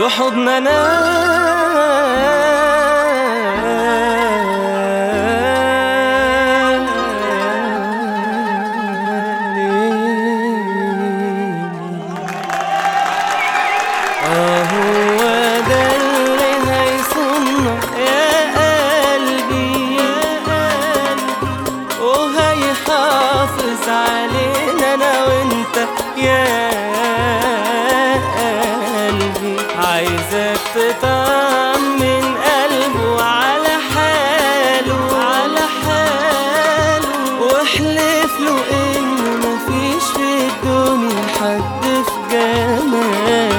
حضننا. هو ده اللي هيصوننا يا قلبي، وهيحافظ علينا انا وانت يا قلبي. عايزك تطمن قلبه على حاله، على حاله، واحلف له انه مفيش في الدنيا حد في جماله.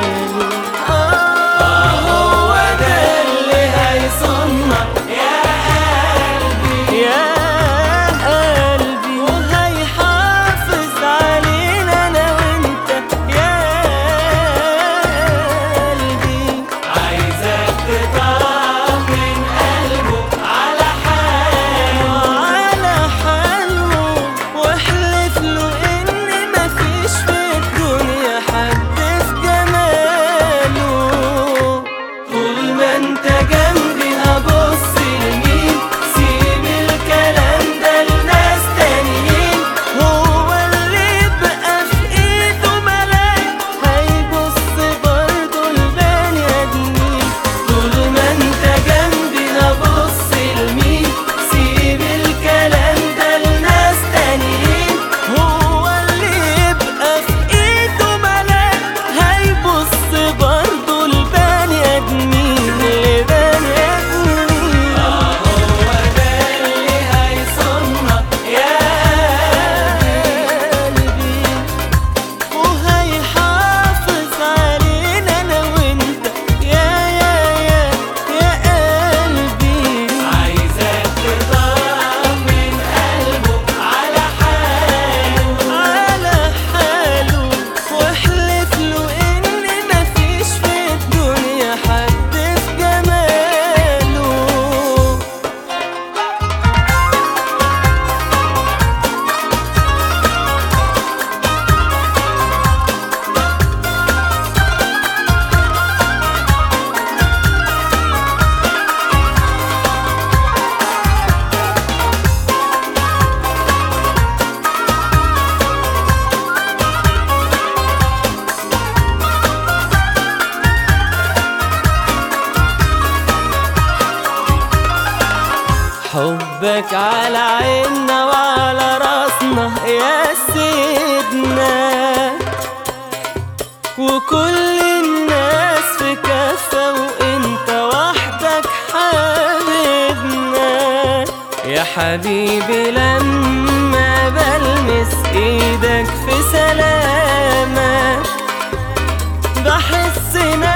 هو ده اللي هيصوننا يا قلبي، يا قلبي، وهيحافظ علينا انا وانت يا قلبي. عايزك تطمن قلبه على حاله، على حاله، واحلف له ان مفيش في الدنيا حد في جماله. طول ما انت جنبي هبص لمين، سيب الكلام ده لناس تانيين. هو اللي يبقى في ايده ملاك هيبص برضه لبني ادمين. طول ما انت جنبي هبص لمين، سيب الكلام ده لناس تانيين. هو اللي يبقى في ايده ملاك هيبص برضه لبني ادمين، لبني ادمين. هو ده اللي هيصوننا يا قلبي، وهيحافظ علينا انا وانت يا قلبي. عايزك تطمن قلبه على حاله، على حاله، واحلف له ان مفيش في الدنيا حد في جماله. حبك على عيننا وعلى راسنا يا سيدنا، وكل الناس في كفة وانت وحدك حبيبنا. يا حبيبي لما بلمس ايدك في سلامك بحس